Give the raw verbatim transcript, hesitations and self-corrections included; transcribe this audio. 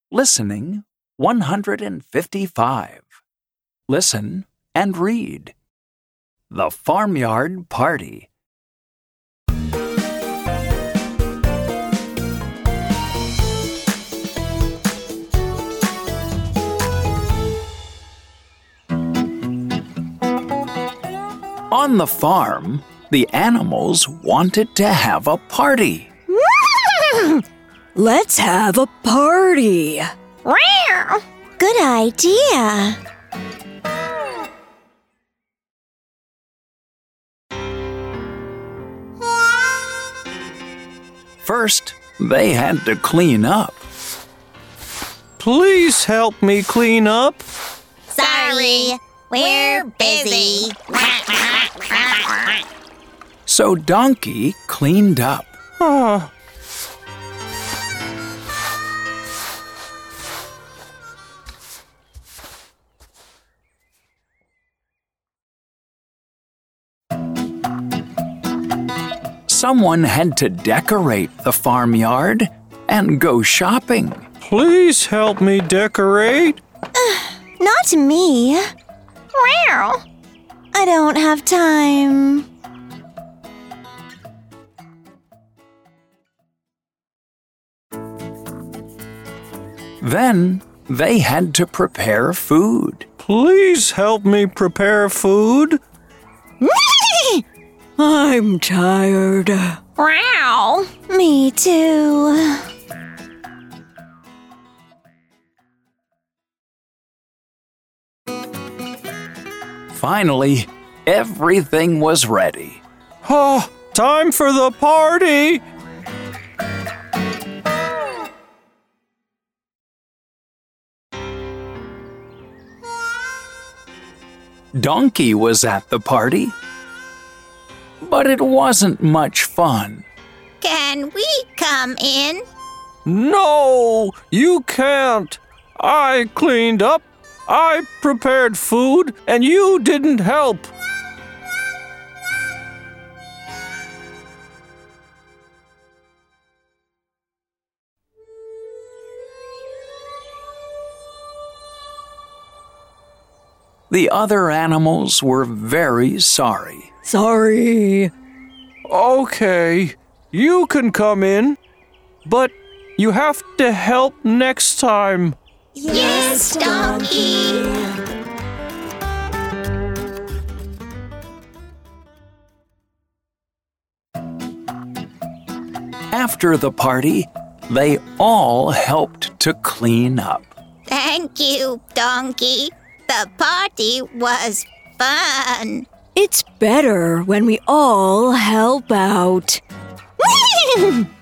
Listening one hundred fifty-five. Listen and read. The Farmyard Party. On the farm, the animals wanted to have a party. Let's have a party. Good idea. First, they had to clean up. Please help me clean up. Sorry, we're busy. So Donkey cleaned up. Ah. Someone had to decorate the farmyard and go shopping. Please help me decorate. Not me. I don't have time. Then they had to prepare food. Please help me prepare food. I'm tired. Me too. Finally, everything was ready. Oh, time for the party. Donkey was at the party, but it wasn't much fun. Can we come in? No, you can't. I cleaned up. I prepared food, and you didn't help. The other animals were very sorry. Sorry. Okay, you can come in, but you have to help next time. Yes, Donkey. After the party, they all helped to clean up. Thank you, Donkey. The party was fun. It's better when we all help out.